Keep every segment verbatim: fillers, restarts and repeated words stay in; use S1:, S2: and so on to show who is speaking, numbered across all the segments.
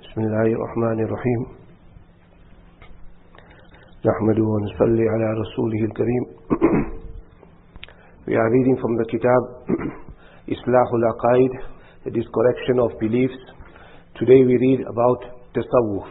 S1: Bismillahirrahmanirrahim. Nahmadu wa nusalli ala rasulihil kareem. We are reading from the kitab Islahul Aqaid, that is correction of beliefs. Today we read about Tasawwuf.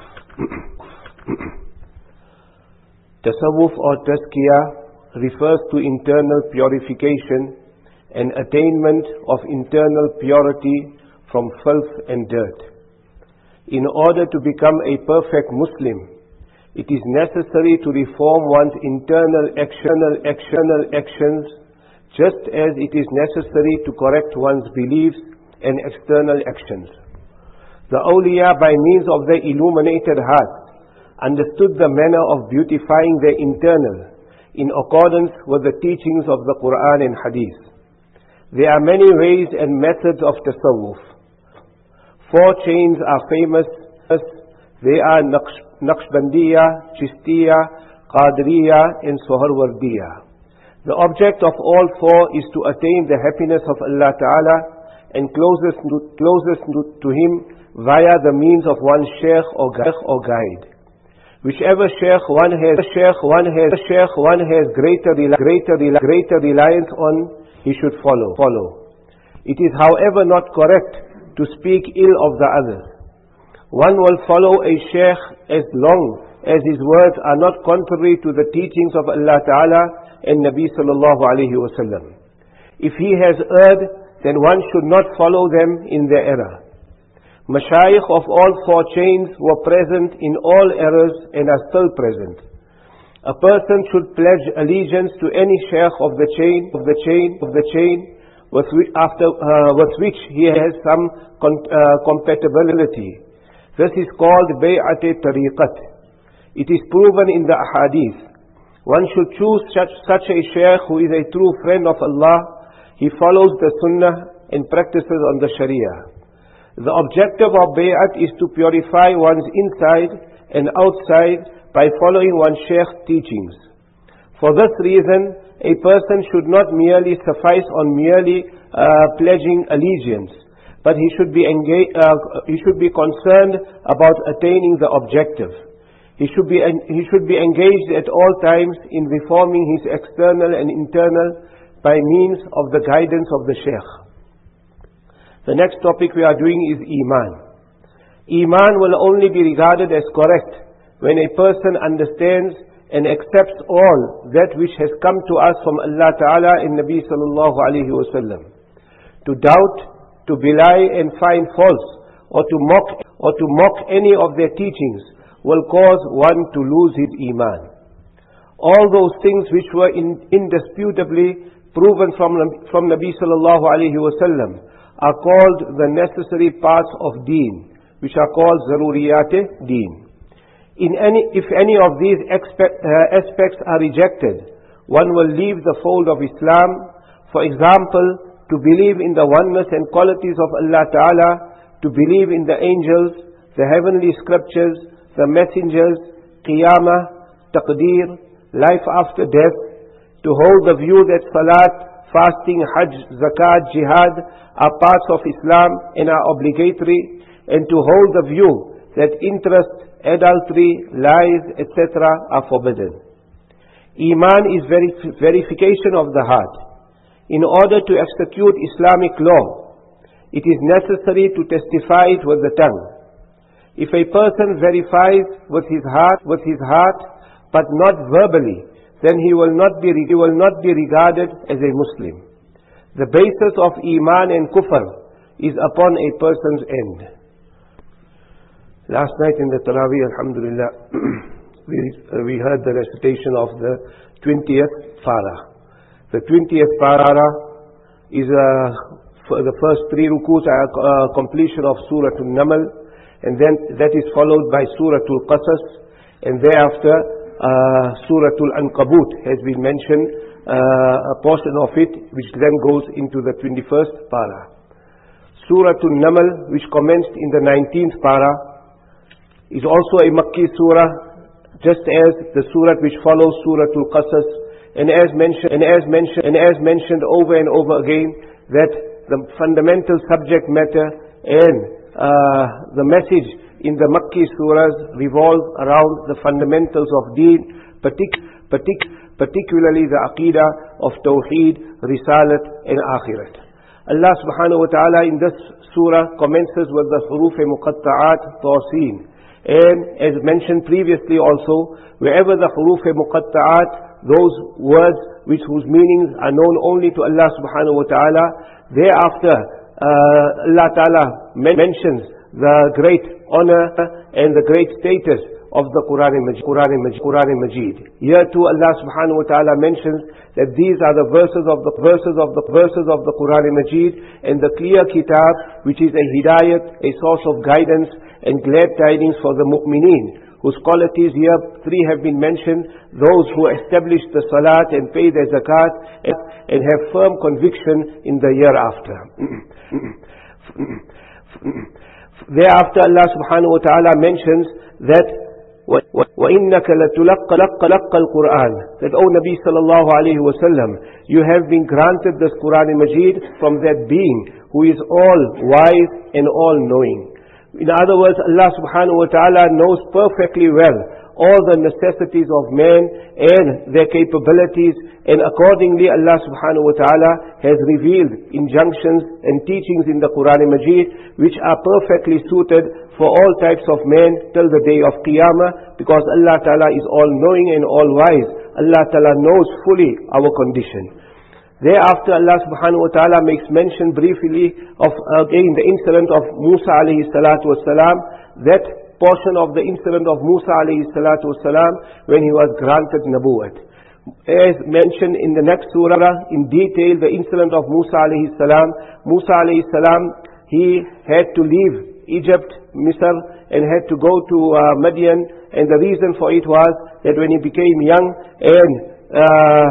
S1: Tasawwuf or Tazkiyah refers to internal purification and attainment of internal purity from filth and dirt. In order to become a perfect Muslim, it is necessary to reform one's internal external external actions, just as it is necessary to correct one's beliefs and external actions. The awliya, by means of their illuminated hearts, understood the manner of beautifying their internal in accordance with the teachings of the Quran and Hadith. There are many ways and methods of tasawwuf. Four chains are famous. They are Naqshbandiyya, Chistiyya, Qadiriyya and Suharwardiyya. The object of all four is to attain the happiness of Allah Ta'ala and closest to, closest to Him via the means of one sheikh or guide. Whichever sheikh one has, sheikh one has, sheikh one has greater, greater, greater reliance on, he should follow. follow. It is, however, not correct to speak ill of the others. One will follow a sheikh as long as his words are not contrary to the teachings of Allah Ta'ala and Nabi Sallallahu Alaihi Wasallam. If he has erred, then one should not follow them in their error. Mashayikh of all four chains were present in all errors and are still present. A person should pledge allegiance to any sheikh of the chain, of the chain, of the chain, with which, after, uh, with which he has some con uh, compatibility. This is called Bay'at-e-Tariqat. It is proven in the Ahadith. One should choose such, such a shaykh who is a true friend of Allah. He follows the Sunnah and practices on the Sharia. The objective of Bay'at is to purify one's inside and outside by following one's shaykh's teachings. For this reason, a person should not merely suffice on merely uh, pledging allegiance, but he should be engaged, uh, he should be concerned about attaining the objective. He should be he should be engaged at all times in reforming his external and internal by means of the guidance of the sheikh. The next topic we are doing is Iman. Iman will only be regarded as correct when a person understands and accepts all that which has come to us from Allah Ta'ala and Nabi Sallallahu Alaihi Wasallam. To doubt, to belie and find false, or to mock, or to mock any of their teachings will cause one to lose his Iman. All those things which were in, indisputably proven from, from Nabi Sallallahu Alaihi Wasallam are called the necessary parts of Deen, which are called Zaruriyat-e-Deen. In any, if any of these expect, uh, aspects are rejected, one will leave the fold of Islam. For example, to believe in the oneness and qualities of Allah Ta'ala, to believe in the angels, the heavenly scriptures, the messengers, Qiyamah, Taqdeer, life after death, to hold the view that Salat, fasting, Hajj, Zakat, Jihad are parts of Islam and are obligatory, and to hold the view that interest, adultery, lies, et cetera are forbidden. Iman is verif verification of the heart. In order to execute Islamic law, it is necessary to testify it with the tongue. If a person verifies with his heart, with his heart, but not verbally, then he will not be he will not be regarded as a Muslim. The basis of Iman and Kufr is upon a person's end. Last night in the Taraweeh, alhamdulillah, we, uh, we heard the recitation of the twentieth Para. The twentieth Para is uh, for the first three rukus are uh, completion of Surah Al-Naml, and then that is followed by Surah Al-Qasas, and thereafter uh, Surah Al-Ankabut has been mentioned, uh, a portion of it, which then goes into the twenty-first Para. Surah Al-Naml, which commenced in the nineteenth Para, is also a Makki surah, just as the surah which follows Surah Al-Qasas, and as mentioned, and as mentioned, and as mentioned over and over again, that the fundamental subject matter and uh, the message in the Makki surahs revolve around the fundamentals of deen, partic- partic- particularly the Aqidah of Tawheed, Risalat and Akhirat. Allah subhanahu wa ta'ala in this surah commences with the huruf muqatta'at, Tasin. And as mentioned previously also, wherever the huruf muqatta'at, those words which whose meanings are known only to Allah subhanahu wa ta'ala, thereafter uh, Allah ta'ala mentions the great honor and the great status of the Quran and Majid. Quran and Majid. Quran and Majid. Here too Allah subhanahu wa ta'ala mentions that these are the verses of the verses of the verses of the Quran and Majid and the clear kitab which is a hidayat, a source of guidance and glad tidings for the mu'mineen, whose qualities here three have been mentioned: those who establish the salat and pay their zakat and, and have firm conviction in the year after. Thereafter Allah subhanahu wa ta'ala mentions that وَإِنَّكَ لَتُلَقَّ الْقُرْآنِ, that O Nabi sallallahu alayhi wa sallam, you have been granted this Quran and Majid from that being who is all wise and all knowing. In other words, Allah subhanahu wa ta'ala knows perfectly well all the necessities of man and their capabilities, and accordingly Allah subhanahu wa ta'ala has revealed injunctions and teachings in the Quran and Majid which are perfectly suited for all types of men till the day of Qiyamah, because Allah ta'ala is all knowing and all wise. Allah ta'ala knows fully our condition. Thereafter Allah subhanahu wa ta'ala makes mention briefly of again the incident of Musa alayhi salatu wasalam, that portion of the incident of Musa alayhi salatu wasalam when he was granted Nabuwat. As mentioned in the next surah in detail, the incident of Musa alayhi salam. Musa alayhi salam, he had to leave Egypt, Misr, and had to go to uh, Madian, and the reason for it was that when he became young and uh,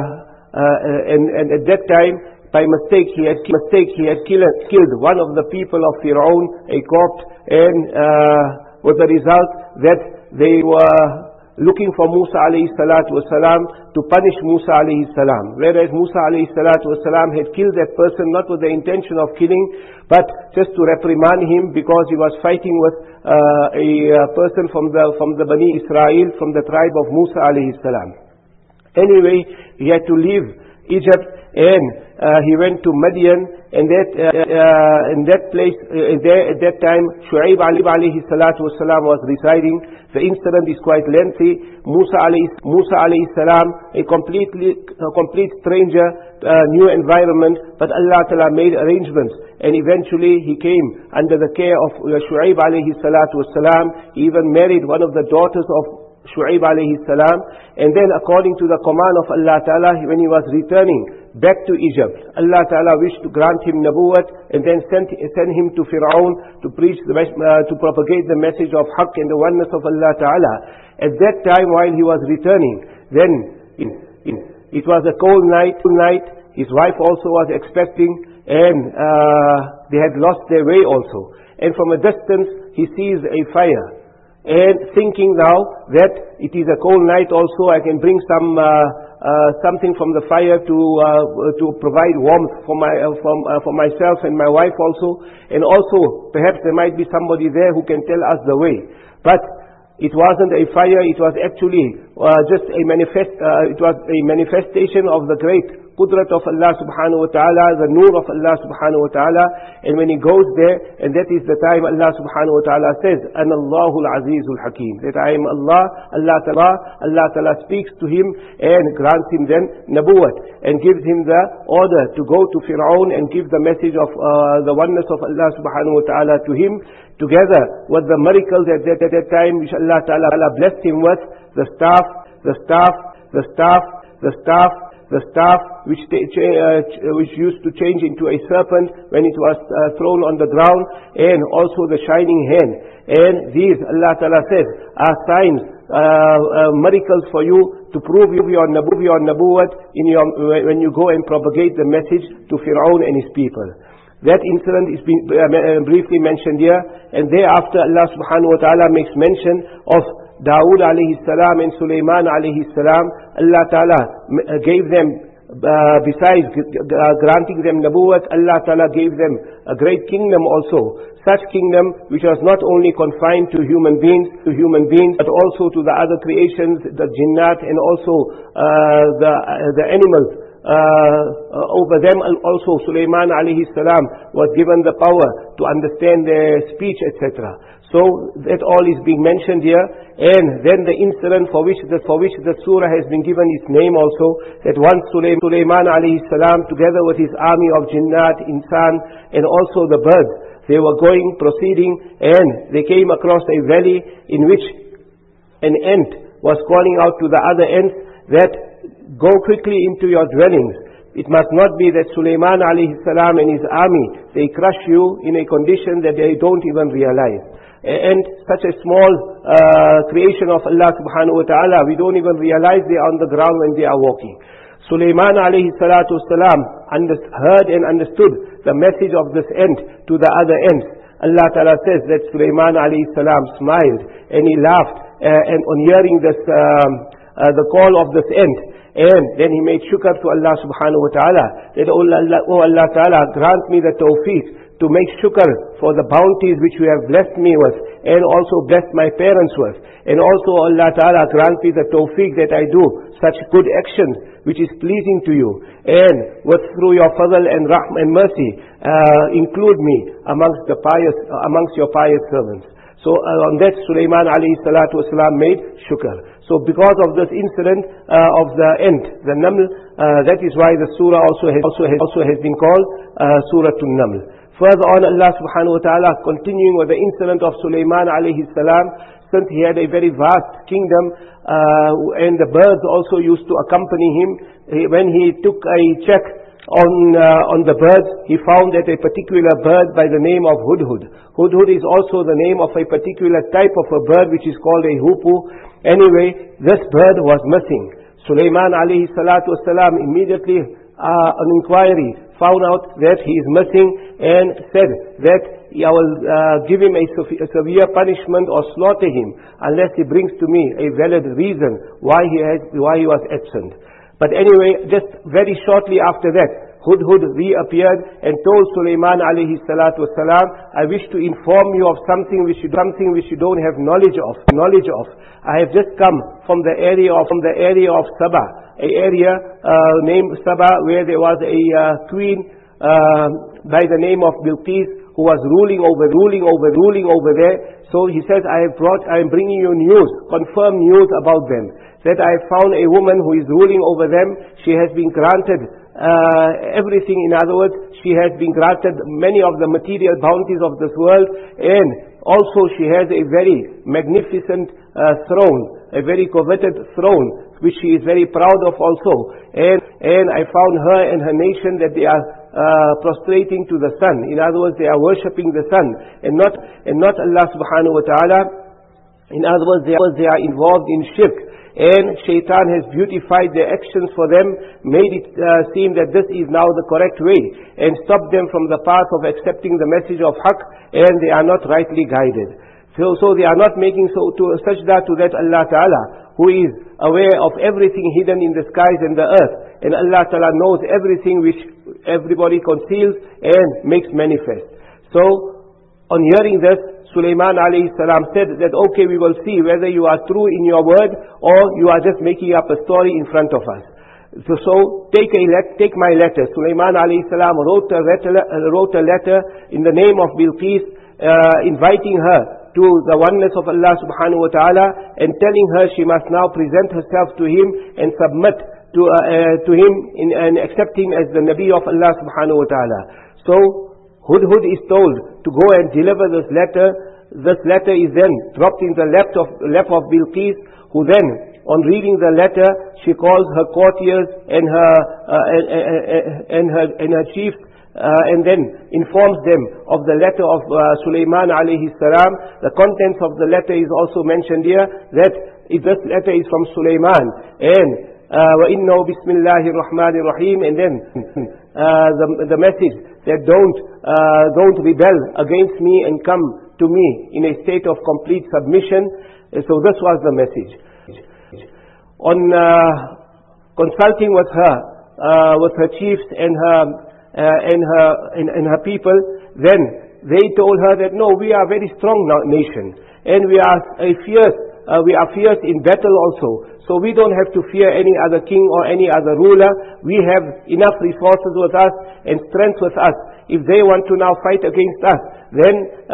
S1: uh, and, and at that time by mistake he had mistake he had killed, killed one of the people of Fir'aun, a Copt, and uh, with the result that they were looking for Musa alayhi salatu wasalam to punish Musa alayhi salam. Whereas Musa alayhi salatu wasalam had killed that person not with the intention of killing, but just to reprimand him because he was fighting with uh, a uh, person from the from the Bani Israel, from the tribe of Musa alayhi salam. Anyway, he had to leave Egypt and uh, he went to Madian, and that uh, uh, in that place uh, there at that time Shu'aib alayhi salatu wasalam was residing. The incident is quite lengthy. Musa alayhi, Musa alayhi salam, a completely a complete stranger, uh, new environment, but Allah Ta'ala made arrangements, and eventually he came under the care of uh, Shu'aib alayhi salatu wasalam. He even married one of the daughters of Shu'aib alayhi salam, and then according to the command of Allah Ta'ala, when he was returning back to Egypt, Allah Ta'ala wished to grant him Nabuwat, and then sent, send him to Fir'aun to preach, the, uh, to propagate the message of Haqq and the oneness of Allah Ta'ala. At that time while he was returning, then in, in, it was a cold night, night, his wife also was expecting, and uh, they had lost their way also. And from a distance he sees a fire, and thinking now that it is a cold night also, I can bring some uh, uh, something from the fire to uh, to provide warmth for my uh, from, uh, for myself and my wife also, and also perhaps there might be somebody there who can tell us the way. But it wasn't a fire; it was actually uh, just a manifest. Uh, it was a manifestation of the great Qudrat of Allah subhanahu wa ta'ala, the nur of Allah subhanahu wa ta'ala. And when he goes there, and that is the time Allah subhanahu wa ta'ala says, Ana Allahul Azizul Hakim, that I am Allah, Allah ta'ala, Allah ta'ala speaks to him and grants him then Nabuwat, and gives him the order to go to Fir'aun and give the message of uh, the oneness of Allah subhanahu wa ta'ala to him, together with the miracles at that, at that time which Allah ta'ala blessed him with, the staff, the staff, the staff, the staff, the staff which, uh, which used to change into a serpent when it was uh, thrown on the ground, and also the shining hand. And these, Allah Ta'ala says, are signs, uh, uh, miracles for you to prove your, nabu, your nabuwat in your, when you go and propagate the message to Fir'aun and his people. That incident is been, uh, briefly mentioned here, and thereafter Allah subhanahu wa ta'ala makes mention of Dawood alayhi salam and Sulaiman alayhi salam. Allah Ta'ala gave them uh, besides uh, granting them nabuwat, Allah Ta'ala gave them a great kingdom also. Such kingdom which was not only confined to human beings, to human beings, but also to the other creations, the jinnat, and also uh, the uh, the animals. Uh, uh, over them also Sulaiman alayhi salam was given the power to understand their speech, et cetera. So that all is being mentioned here, and then the incident for which the for which the surah has been given its name also, that once Sulaiman alayhi salam together with his army of jinnat, insan, and also the birds, they were going, proceeding, and they came across a valley in which an ant was calling out to the other ants that go quickly into your dwellings. It must not be that Sulaiman alayhi salam and his army, they crush you in a condition that they don't even realize. And such a small uh, creation of Allah subhanahu wa ta'ala, we don't even realize they are on the ground when they are walking. Sulaiman alayhi salatu salam heard and understood the message of this ant to the other ants. Allah Ta'ala says that Sulaiman alayhi salam smiled and he laughed uh, and on hearing this um, uh, the call of this ant. And then he made shukr to Allah subhanahu wa ta'ala, that, oh Allah, oh Allah ta'ala, grant me the tawfiq to make shukr for the bounties which you have blessed me with, and also blessed my parents with. And also Allah ta'ala, grant me the tawfiq that I do such good actions which is pleasing to you. And with through your fadl and rahm and mercy, uh, include me amongst the pious, uh, amongst your pious servants. So uh, on that Sulaiman alayhi salatu wasalam made shukr. So because of this incident uh, of the ant, the Naml, uh, that is why the surah also has, also has, also has been called uh, Surah An-Naml. Further on, Allah subhanahu wa ta'ala continuing with the incident of Sulaiman alayhi salam, since he had a very vast kingdom uh, and the birds also used to accompany him. He, when he took a check on uh, on the birds, he found that a particular bird by the name of Hudhud. Hudhud is also the name of a particular type of a bird which is called a hupu. Anyway, this bird was missing. Sulaiman alayhi salatu wasalam immediately uh, on inquiry found out that he is missing and said that I will uh, give him a, a severe punishment or slaughter him unless he brings to me a valid reason why he has, why he was absent. But anyway, just very shortly after that, Hudhud reappeared and told Sulaiman alayhi salatu wasalam, I wish to inform you of something which you, something which you don't have knowledge of. Knowledge of. I have just come from the area of, from the area of Saba, a area uh, named Saba, where there was a uh, queen uh, by the name of Bilqis, who was ruling over, ruling over, ruling over there. So he says, I have brought, I am bringing you news, confirmed news about them. That I have found a woman who is ruling over them. She has been granted uh, everything. In other words, she has been granted many of the material bounties of this world, and also she has a very magnificent uh, throne, a very coveted throne, which she is very proud of also. And and I found her and her nation that they are uh, prostrating to the sun. In other words, they are worshipping the sun, and not and not Allah subhanahu wa ta'ala. In other words, they are, they are involved in shirk. And shaitan has beautified their actions for them, made it uh, seem that this is now the correct way, and stopped them from the path of accepting the message of haqq, and they are not rightly guided. So, so they are not making so to sajda to that Allah Ta'ala, who is aware of everything hidden in the skies and the earth. And Allah Ta'ala knows everything which everybody conceals and makes manifest. So, on hearing this, Sulaiman alayhi salam said that, okay, we will see whether you are true in your word or you are just making up a story in front of us. So, so take a let, take my letter. Sulaiman alayhi salam wrote a letter, wrote a letter in the name of Bilqis, uh, inviting her to the oneness of Allah subhanahu wa ta'ala, and telling her she must now present herself to him and submit to, uh, uh, to him in, and accept him as the Nabi of Allah subhanahu wa ta'ala. So, Hudhud is told to go and deliver this letter. This letter is then dropped in the lap of, lap of Bilqis, who then, on reading the letter, she calls her courtiers and her uh, and, and her and her chiefs, uh, and then informs them of the letter of uh, Sulaiman alayhi salam. The contents of the letter is also mentioned here, that this letter is from Sulaiman, and وَإِنَّهُ بِسْمِ اللَّهِ الرَّحْمَنِ الرَّحِيمِ, and then uh, the, the message that don't, uh, don't rebel against me and come to me in a state of complete submission. So this was the message. On uh, consulting with her, uh, with her chiefs and her, uh, and her, and, and her people, then they told her that, no, we are a very strong nation, and we are a fierce, uh, we are fierce in battle also. So we don't have to fear any other king or any other ruler. We have enough resources with us and strength with us. If they want to now fight against us, then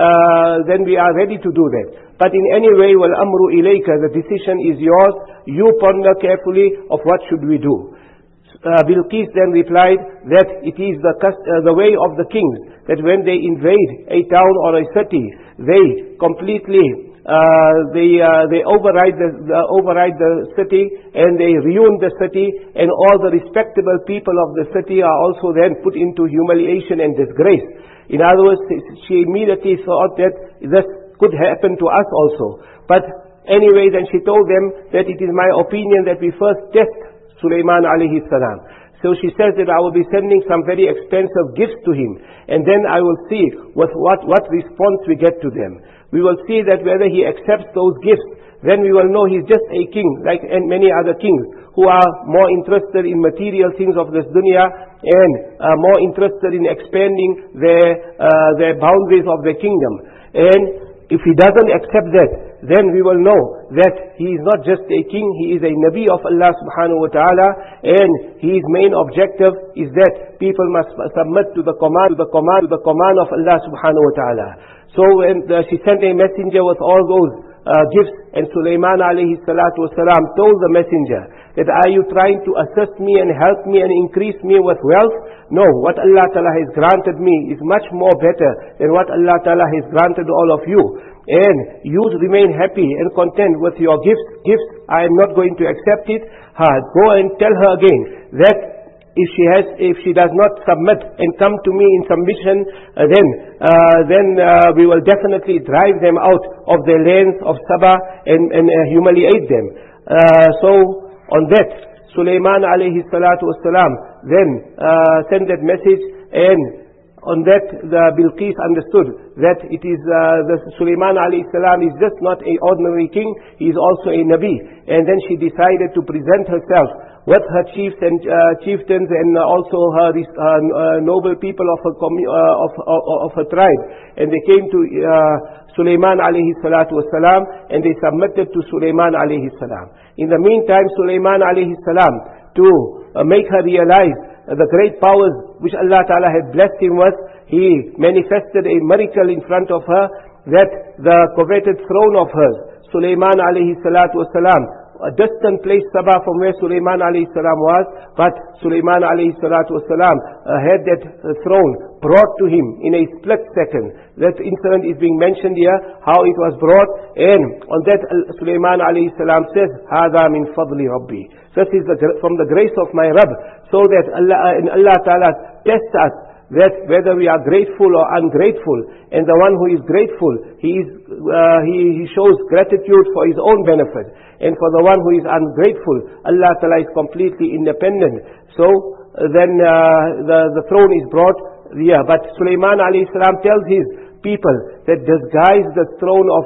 S1: uh, then we are ready to do that. But in any way, wal amru ilayka, the decision is yours. You ponder carefully of what should we do. Uh, Bilqis then replied that it is the, uh, the way of the kings, that when they invade a town or a city, they completely Uh, they uh, they override the, the override the city, and they ruin the city, and all the respectable people of the city are also then put into humiliation and disgrace. In other words, she immediately thought that this could happen to us also. But anyway, then she told them that it is my opinion that we first test Sulaiman alayhi salam. So she says that I will be sending some very expensive gifts to him, and then I will see what, what, what response we get to them. We will see that whether he accepts those gifts, then we will know he's just a king, like and many other kings, who are more interested in material things of this dunya, and are more interested in expanding their, uh, their boundaries of their kingdom. And if he doesn't accept that, then we will know that he is not just a king, he is a Nabi of Allah subhanahu wa ta'ala, and his main objective is that people must submit to the command, to the command, to the command of Allah subhanahu wa ta'ala. So when uh, she sent a messenger with all those uh, gifts, and Sulaiman alayhi salatu wasalam told the messenger that, are you trying to assist me and help me and increase me with wealth? No, what Allah Ta'ala has granted me is much more better than what Allah Ta'ala has granted all of you. And you remain happy and content with your gifts. Gifts, I am not going to accept it. Ha, go and tell her again that if she has, if she does not submit and come to me in submission, uh, then uh, then uh, we will definitely drive them out of their lands of Saba and, and uh, humiliate them. Uh, so on that, Sulaiman alayhi salatu wasalam then uh, sent that message, and on that the Bilqis understood that it is uh, the Sulaiman alayhi salam is just not an ordinary king, he is also a Nabi. And then she decided to present herself with her chiefs and uh, chieftains, and uh, also her uh, uh, noble people of her, commu uh, of, of, of her tribe. And they came to uh, Sulaiman alayhi salatu wasalam, and they submitted to Sulaiman alayhi salam. In the meantime, Sulaiman alayhi salam, to uh, make her realize uh, the great powers which Allah Ta'ala had blessed him with, he manifested a miracle in front of her, that the coveted throne of hers, Sulaiman alayhi salatu wasalam, a distant place, Saba, from where Sulaiman alayhi salam was, but Sulaiman alayhi salatu wasalam uh, had that uh, throne brought to him in a split second. That incident is being mentioned here, how it was brought, and on that uh, Sulaiman alayhi salam says, هَذَا مِنْ فَضْلِ رَبِّي. This is the, from the grace of my Rabb, so that Allah, uh, and Allah Ta'ala tests us, that whether we are grateful or ungrateful. And the one who is grateful, he, is, uh, he, he shows gratitude for his own benefit. And for the one who is ungrateful, Allah Ta'ala is completely independent. So uh, then uh, the, the throne is brought here. But Sulaiman alayhi salam tells his people that disguise the throne of,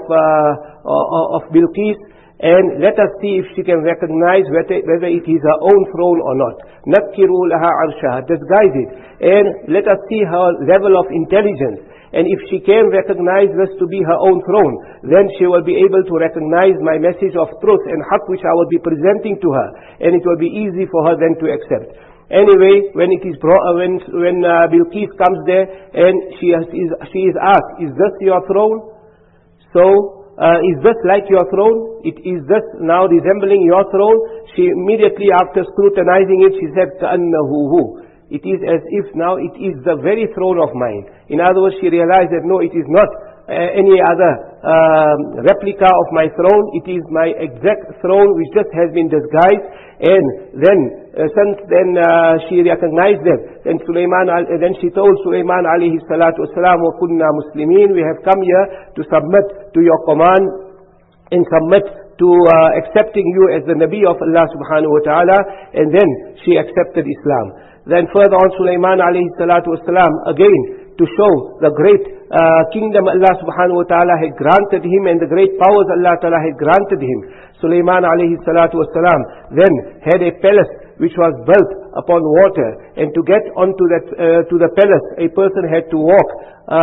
S1: uh, of Bilqis, and let us see if she can recognize whether, whether it is her own throne or not. نَكِّرُوا لَهَا عَرْشَهَا. Disguise it. And let us see her level of intelligence. And if she can recognize this to be her own throne, then she will be able to recognize my message of truth and haqq which I will be presenting to her. And it will be easy for her then to accept. Anyway, when it is brought, uh, when, when uh, Bilqis comes there, and she, has, is, she is asked, is this your throne? So, Uh, is this like your throne? It is this now resembling your throne? She immediately, after scrutinizing it, she said, كَأَنَّهُ هُ. It is as if now it is the very throne of mine. In other words, she realized that no, it is not uh, any other uh, replica of my throne. It is my exact throne which just has been disguised. And then, uh, since then uh, she recognized them. Then Sulaiman, uh, then she told Sulaiman alayhi salatu wasalam, وَكُنَّا مُسْلِمِينَ. We have come here to submit to your command and submit to uh, accepting you as the Nabi of Allah subhanahu wa ta'ala. And then she accepted Islam. Then further on, Sulaiman alayhi salatu wasalam, again to show the great uh, kingdom Allah subhanahu wa ta'ala had granted him and the great powers Allah ta'ala had granted him. Sulaiman alayhi salatu wasalam then had a palace which was built upon water, and to get onto that, uh, to the palace, a person had to walk, uh,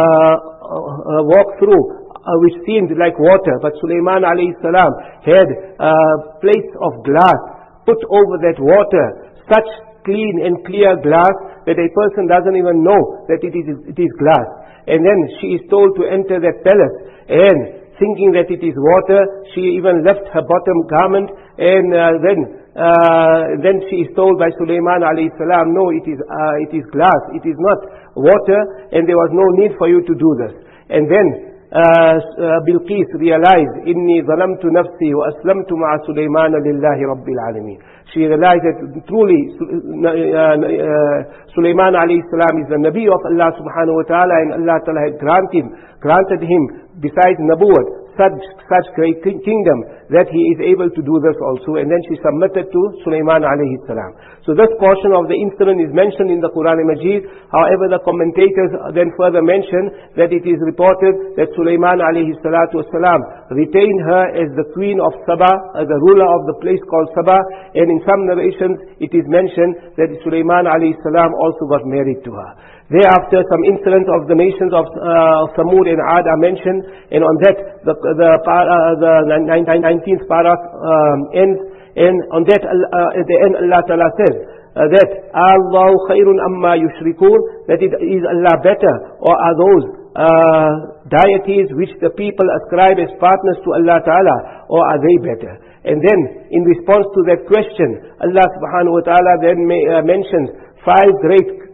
S1: uh, walk through, Uh, which seemed like water. But Sulaiman alayhi salam had uh, plates of glass put over that water, such clean and clear glass that a person doesn't even know that it is, it is glass. And then she is told to enter that palace, and thinking that it is water, she even left her bottom garment, and uh, then uh, then she is told by Sulaiman alayhi salam, no, it is, uh, it is glass, it is not water, and there was no need for you to do this. And then Uh, uh, Bilqis realized, إِنِّي ظَلَمْتُ نَفْسِي وَأَسْلَمْتُ مَعَ سُلَيْمَانَ لِلَّهِ رَبِّ الْعَالَمِينَ. She realized that truly uh, uh, Sulaiman alayhi salam is the Nabi of Allah subhanahu wa ta'ala, and Allah ta'ala had granted him, granted him besides Nabuwat, such, such great kingdom that he is able to do this also. And then she submitted to Sulaiman alayhi salam. So this portion of the incident is mentioned in the Quran Majid. However, the commentators then further mention that it is reported that Sulaiman alayhi salatu wasalam retained her as the queen of Saba, as the ruler of the place called Saba. And in some narrations it is mentioned that Sulaiman alayhi salam also got married to her. Thereafter, some incidents of the nations of uh, Samud and Ad are mentioned, and on that the the, uh, the nineteenth parah um, ends, and on that uh, at the end Allah Ta'ala says uh, that Allahu khairun amma yushrikun, that it is Allah better, or are those uh, deities which the people ascribe as partners to Allah Ta'ala, or are they better? And then in response to that question, Allah Subhanahu wa Ta'ala then may, uh, mentions five great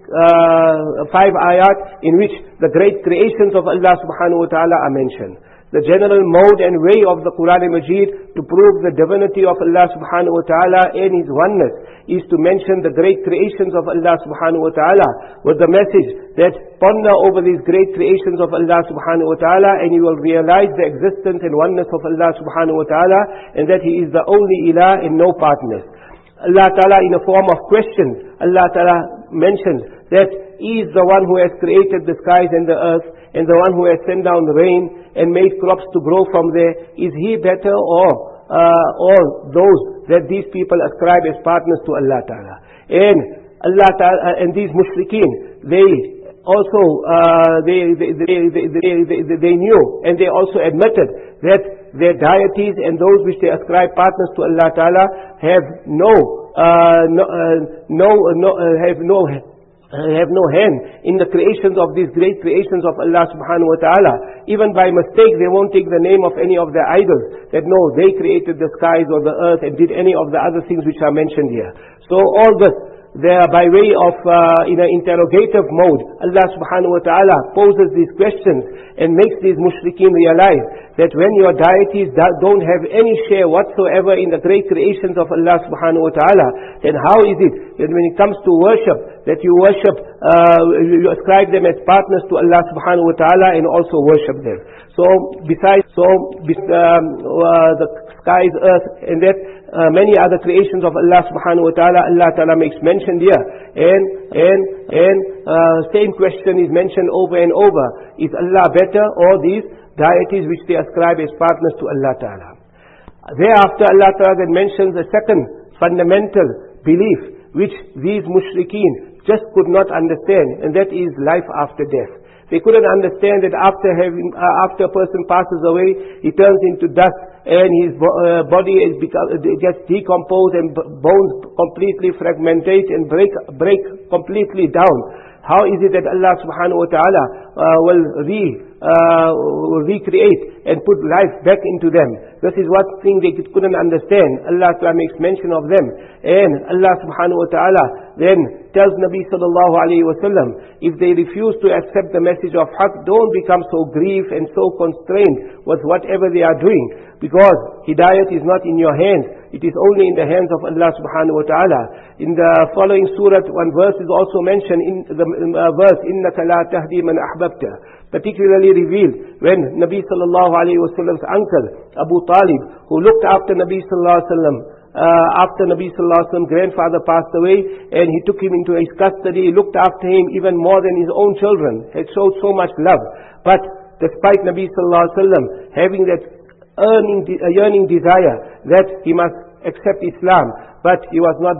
S1: Uh, five ayat in which the great creations of Allah subhanahu wa ta'ala are mentioned. The general mode and way of the Quran Majid to prove the divinity of Allah subhanahu wa ta'ala and His oneness is to mention the great creations of Allah subhanahu wa ta'ala with the message that ponder over these great creations of Allah subhanahu wa ta'ala, and you will realize the existence and oneness of Allah subhanahu wa ta'ala, and that He is the only ilah and no partners. Allah Ta'ala, in a form of questions, Allah Ta'ala mentions that He is the one who has created the skies and the earth, and the one who has sent down rain and made crops to grow from there. Is He better, or uh, or those that these people ascribe as partners to Allah Ta'ala? And Allah Ta'ala, and these mushrikeen, they also uh, they, they, they, they, they, they, they knew, and they also admitted that their deities and those which they ascribe partners to Allah Ta'ala have no, uh, no, uh, no, no uh, have no, uh, have no hand in the creations of these great creations of Allah Subhanahu wa Ta'ala. Even by mistake, they won't take the name of any of their idols, that no, they created the skies or the earth and did any of the other things which are mentioned here. So all this, there by way of uh, in an interrogative mode, Allah subhanahu wa ta'ala poses these questions and makes these mushrikeen realize that when your deities don't have any share whatsoever in the great creations of Allah subhanahu wa ta'ala, then how is it that when it comes to worship, that you worship, uh, you ascribe them as partners to Allah subhanahu wa ta'ala and also worship them? So besides, so um, uh, the skies, earth, and that uh, many other creations of Allah subhanahu wa ta'ala, Allah ta'ala makes mention here. And, and, and uh, same question is mentioned over and over. Is Allah better, or these deities which they ascribe as partners to Allah ta'ala? Thereafter Allah ta'ala then mentions a second fundamental belief which these mushrikeen just could not understand, and that is life after death. They couldn't understand that after having, uh, after a person passes away, he turns into dust, and his uh, body is become, gets decomposed, and bones completely fragmentate and break, break completely down. How is it that Allah subhanahu wa ta'ala uh, will re, uh, recreate and put life back into them? This is one thing they couldn't understand. Allah ta'ala makes mention of them. And Allah subhanahu wa ta'ala then tells Nabi sallallahu alayhi wa sallam, if they refuse to accept the message of Haqq, don't become so grieved and so constrained with whatever they are doing, because Hidayat is not in your hands. It is only in the hands of Allah subhanahu wa ta'ala. In the following surah, one verse is also mentioned, in the uh, verse, إِنَّكَ لَا تَهْدِي مَنْ أَحْبَبْتَ, particularly revealed when Nabi sallallahu alayhi wa sallam's uncle, Abu Talib, who looked after Nabi sallallahu alayhi wa sallam, Uh, after Nabi sallallahu alaihi wasallam's grandfather passed away, and he took him into his custody, he looked after him even more than his own children, had showed so much love. But despite Nabi sallallahu alaihi wasallam having that earning, uh, yearning desire that he must accept Islam, but he was not blessed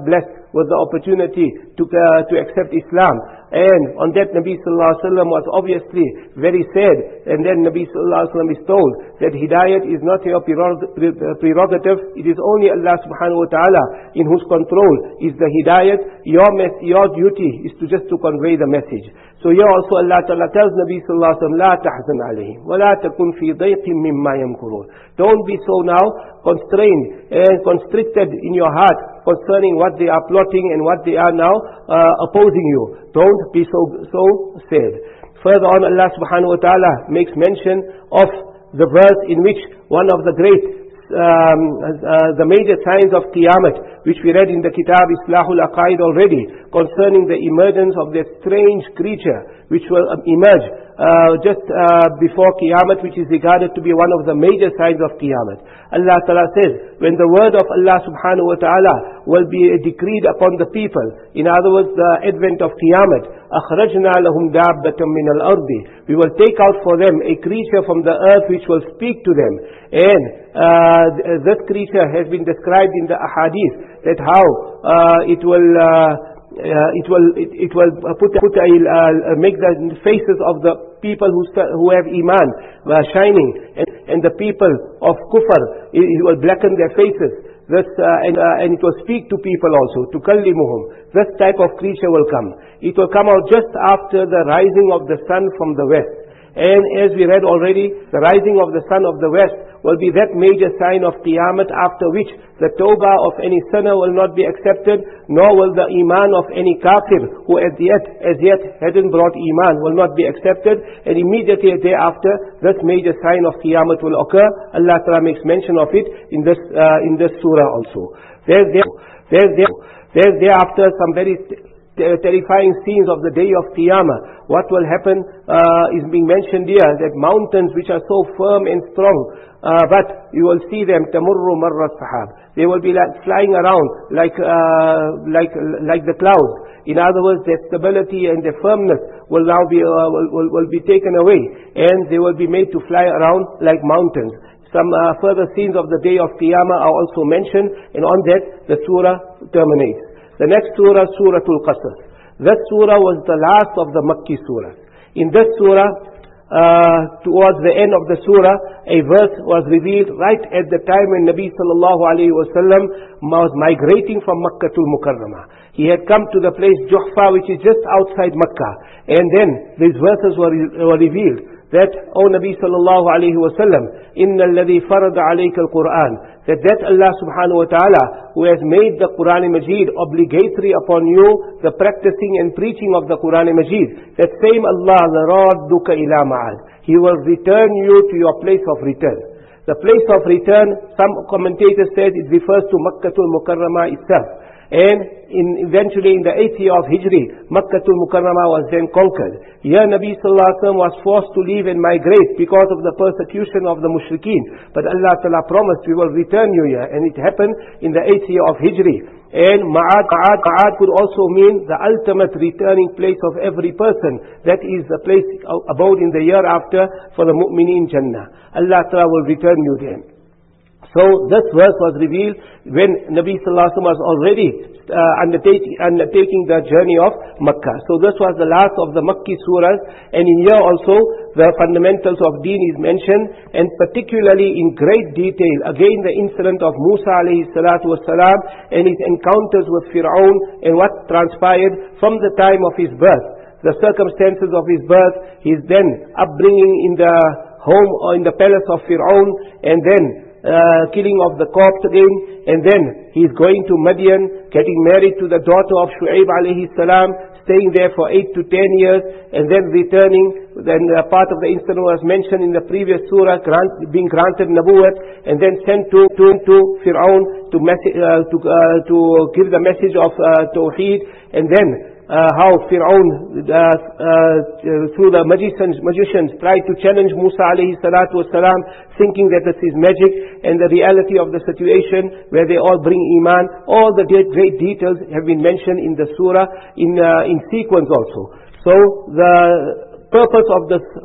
S1: with the opportunity to, uh, to accept Islam. And on that Nabi Sallallahu Alaihi Wasallam was obviously very sad. And then Nabi Sallallahu Alaihi Wasallam is told that Hidayat is not your prerogative, it is only Allah Subhanahu Wa Ta'ala in whose control is the Hidayat. Your, your duty is to just to convey the message. So here also Allah Ta'ala tells Nabi Sallallahu Alaihi Wasallam, لا تحزن عليهم ولا تكن في ضيق مما يمكرون. Don't be so now constrained and constricted in your heart concerning what they are plotting and what they are now uh, opposing you. Don't be so, so sad. Further on, Allah Subhanahu Wa Ta'ala makes mention of the verse in which one of the great Um, uh, the major signs of Qiyamah, which we read in the Kitab Islahul Aqaid already, concerning the emergence of that strange creature which will emerge uh, just uh, before Qiyamah, which is regarded to be one of the major signs of Qiyamah. Allah Ta'ala says, when the word of Allah Subhanahu Wa Ta'ala will be decreed upon the people, in other words, the advent of Qiyamah, أَخْرَجْنَا لَهُمْ دَابَّةً مِّنَ الْأَرْضِ, we will take out for them a creature from the earth which will speak to them. And uh, this creature has been described in the ahadith, that how uh, it will uh, uh, it will it, it will put, put a, uh, make the faces of the people who who have iman uh, shining, and, and the people of kufr, it, it will blacken their faces. This, uh, and, uh, and it will speak to people also, to kallimuhum. This type of creature will come. It will come out just after the rising of the sun from the west. And as we read already, the rising of the sun of the west will be that major sign of Qiyamah, after which the tawbah of any sinner will not be accepted, nor will the iman of any kafir who as yet, as yet hadn't brought iman will not be accepted. And immediately thereafter, this major sign of Qiyamah will occur. Allah Ta'ala makes mention of it in this uh, in this surah also. There's there, there's there, there's thereafter some very terrifying scenes of the day of Qiyamah. What will happen uh, is being mentioned here, that mountains which are so firm and strong, uh, but you will see them tamurru marra sahab. They will be like flying around like uh, like like the clouds. In other words, their stability and their firmness will now be uh, will, will, will be taken away, and they will be made to fly around like mountains. Some uh, further scenes of the day of Qiyamah are also mentioned, and on that the surah terminates. The next surah, Surah Al-Qasas. That surah was the last of the Makki surah. In this surah, uh, towards the end of the surah, a verse was revealed right at the time when Nabi sallallahu alayhi wa sallam was migrating from Makkah to Mukarramah. He had come to the place Juhfa, which is just outside Makkah. And then these verses were, were revealed. That, O Nabi sallallahu alayhi wa sallam, inna alladhi farada alayka al-Qur'an, that that Allah subhanahu wa ta'ala, who has made the Qur'an Majid obligatory upon you, the practicing and preaching of the Qur'an Majid, that same Allah, radduka ila ma'ad, He will return you to your place of return. The place of return, some commentators said it refers to Makkatul Mukarramah itself. And in, eventually in the eighth year of Hijri, Makkatul Mukarramah was then conquered. Here Nabi Sallallahu Alaihi Wasallam was forced to leave and migrate because of the persecution of the mushrikeen. But Allah Ta'ala promised, we will return you here. And it happened in the eighth year of Hijri. And Ma'ad, Ma'ad, Ma'ad could also mean the ultimate returning place of every person. That is the place abode in the year after for the mu'mineen Jannah. Allah Ta'ala will return you there. So this verse was revealed when Nabi Sallallahu Alaihi Wasallam was already uh, undertaking, undertaking the journey of Makkah. So this was the last of the Makki surahs, and in here also the fundamentals of deen is mentioned, and particularly in great detail again the incident of Musa alayhi salatu wasalam and his encounters with Fir'aun and what transpired from the time of his birth, the circumstances of his birth, his then upbringing in the home or in the palace of Fir'aun, and then Uh, killing of the corpse again, and then he's going to Madian, getting married to the daughter of Shu'aib alayhi salam, staying there for eight to ten years, and then returning. Then uh, part of the incident was mentioned in the previous surah, grant, being granted nabuwat, and then sent to to, to Fir'aun to, uh, to, uh, to give the message of uh, Tawheed, and then Uh, how Fir'aun, uh, uh, through the magicians, magicians tried to challenge Musa alayhi salatu wasalam, thinking that this is magic, and the reality of the situation where they all bring iman. All the great details have been mentioned in the surah in, uh, in sequence also. So the purpose of this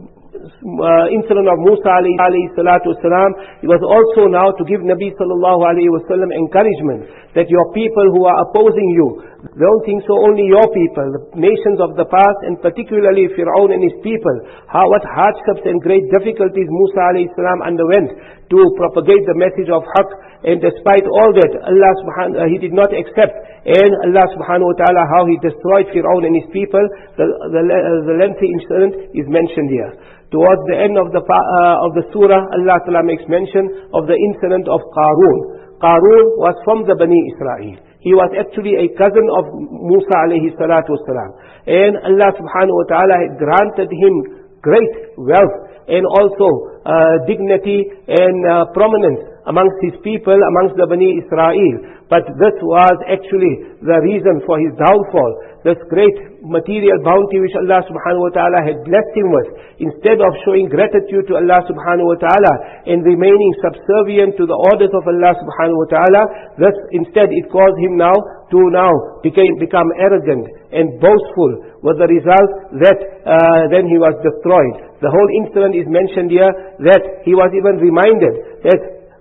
S1: uh, incident of Musa alayhi salatu wasalam, it was also now to give Nabi sallallahu alayhi wasallam encouragement that your people who are opposing you, don't think so only your people, the nations of the past, and particularly Fir'aun and his people, how what hardships and great difficulties Musa alayhi salam underwent to propagate the message of Haqq, and despite all that, Allah subhanahu uh, he did not accept, and Allah subhanahu wa ta'ala how he destroyed Fir'aun and his people. The, the, uh, the lengthy incident is mentioned here. Towards the end of the uh, of the surah, Allah ta'ala makes mention of the incident of Qarun. Qarun was from the Bani Israel. He was actually a cousin of Musa alayhi salatu wasalam. And Allah subhanahu wa ta'ala had granted him great wealth and also uh, dignity and uh, prominence amongst his people, amongst the Bani Israel. But this was actually the reason for his downfall. This great material bounty which Allah subhanahu wa ta'ala had blessed him with, instead of showing gratitude to Allah subhanahu wa ta'ala and remaining subservient to the orders of Allah subhanahu wa ta'ala, this instead it caused him now to now became, become arrogant and boastful, with the result that uh, then he was destroyed. The whole incident is mentioned here, that he was even reminded that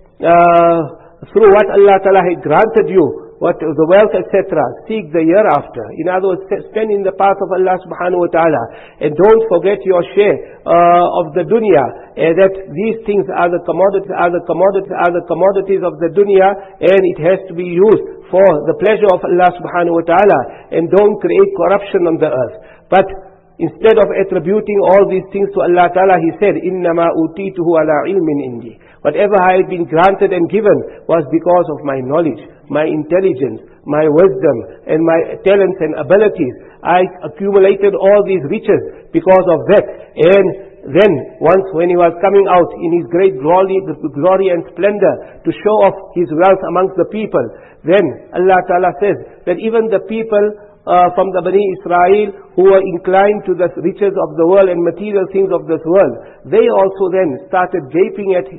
S1: uh, through what Allah ta'ala had granted you, what the wealth, et cetera, seek the hereafter. In other words, spend in the path of Allah subhanahu wa ta'ala, and don't forget your share uh, of the dunya. Uh, that these things are the commodities, are the commodities, are the commodities of the dunya, and it has to be used for the pleasure of Allah subhanahu wa ta'ala, and don't create corruption on the earth. But instead of attributing all these things to Allah ta'ala, he said, إِنَّمَا أُوتِيتُهُ عَلَىٰ عِلْمٍ إِنْدِي. Whatever I had been granted and given was because of my knowledge, my intelligence, my wisdom, and my talents and abilities. I accumulated all these riches because of that. And then once when he was coming out in his great glory, glory and splendor to show off his wealth amongst the people, then Allah Ta'ala says that even the people Uh, from the Bani Israel who were inclined to the riches of the world and material things of this world, they also then started gaping at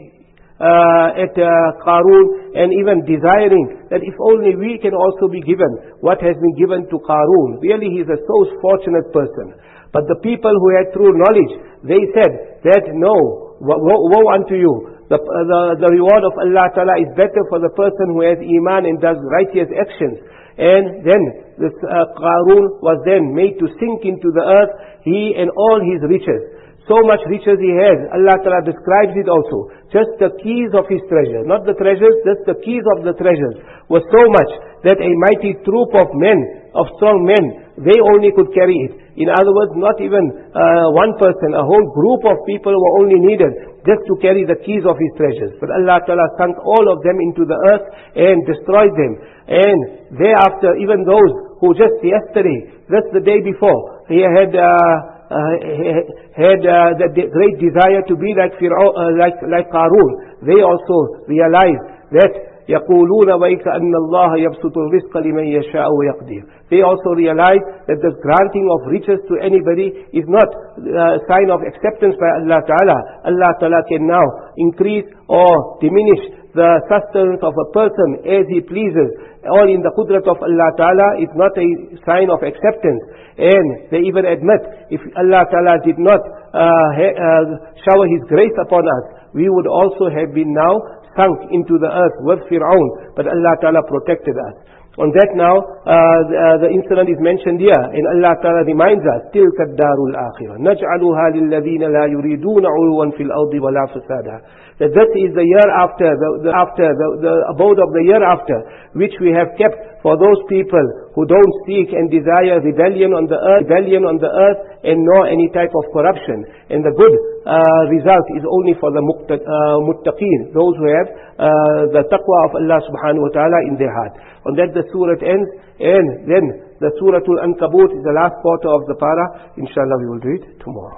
S1: uh, at uh, Qarun, and even desiring that if only we can also be given what has been given to Qarun. Really, he is a so fortunate person. But the people who had true knowledge, they said that no, woe, woe unto you. The, the, the reward of Allah Ta'ala is better for the person who has Iman and does righteous actions. And then this uh, Qarun was then made to sink into the earth, he and all his riches. So much riches he has. Allah Ta'ala describes it also. Just the keys of his treasure. Not the treasures, just the keys of the treasures was so much that a mighty troop of men, of strong men, they only could carry it. In other words, not even uh, one person, a whole group of people were only needed just to carry the keys of his treasures. But Allah Ta'ala sunk all of them into the earth and destroyed them. And thereafter, even those who just yesterday, just the day before, he had uh, uh, had uh, the great desire to be like Fir'aun, uh, like like Qarun, they also realized that يَقُولُونَ وَيْكَأَنَّ اللَّهَ يَبْسُطُ الرِّزْقَ لِمَنْ يَشَاءُ وَيَقْدِرُ. They also realize that the granting of riches to anybody is not a sign of acceptance by Allah Ta'ala. Allah Ta'ala can now increase or diminish the sustenance of a person as He pleases. All in the qudrat of Allah Ta'ala is not a sign of acceptance. And they even admit, if Allah Ta'ala did not uh, uh, shower His grace upon us, we would also have been now sunk into the earth with Fir'aun. But Allah Ta'ala protected us. On that now, uh, the, uh, the incident is mentioned here, and Allah Ta'ala reminds us, تِلْكَ الدَّارُ الْآخِرَةِ نَجْعَلُهَا لِلَّذِينَ لَا يُرِيدُونَ عُلُوًا فِي الْأَرْضِ وَلَا فَسَادًا. That this is the year after, the, the after, the, the abode of the year after, which we have kept for those people who don't seek and desire rebellion on the earth, rebellion on the earth, and nor any type of corruption. And the good uh, result is only for the muqta, uh, muttaqeen, those who have uh, the taqwa of Allah subhanahu wa ta'ala in their heart. On that the surah ends, and then the Surah Al-Ankabut is the last quarter of the para. Inshallah we will do it tomorrow.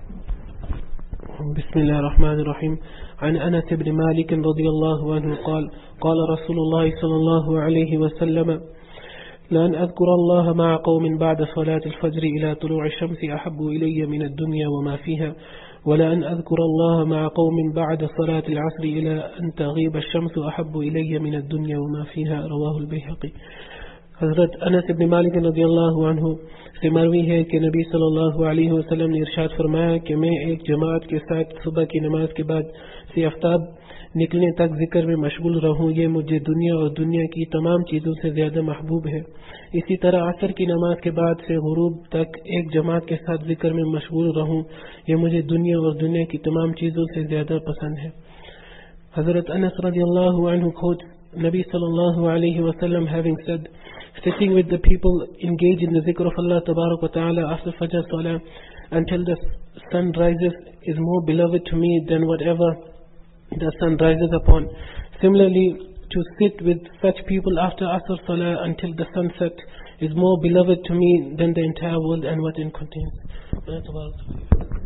S2: بسم الله الرحمن الرحيم. عن أنس بن مالك رضي الله عنه قال قال رسول الله صلى الله عليه وسلم لأن أذكر الله مع قوم بعد صلاة الفجر إلى طلوع الشمس أحب إلي من الدنيا وما فيها ولأن أذكر الله مع قوم بعد صلاة العصر إلى أن تغيب الشمس أحب إلي من الدنيا وما فيها رواه البيهقي. حضرت انس بن مالک رضی اللہ عنہ سے مروی ہے کہ نبی صلی اللہ علیہ وسلم نے ارشاد فرمایا کہ میں ایک جماعت کے ساتھ صبح کی نماز کے بعد سے آفتاب نکلنے تک ذکر میں مشغول رہوں، یہ مجھے دنیا اور دنیا کی تمام چیزوں سے زیادہ محبوب ہے۔ اسی طرح عصر کی نماز کے بعد سے غروب تک ایک جماعت کے ساتھ ذکر میں مشغول رہوں، یہ مجھے دنیا اور دنیا کی تمام چیزوں سے زیادہ پسند ہے۔ حضرت انس رضی اللہ عنہ quotes Nabi sallallahu alayhi wa sallam having said, sitting with the people engaged in the zikr of Allah tabarak wa ta'ala after Fajr Salah until the sun rises is more beloved to me than whatever the sun rises upon. Similarly, to sit with such people after Asr Salah until the sun sets is more beloved to me than the entire world and what it contains.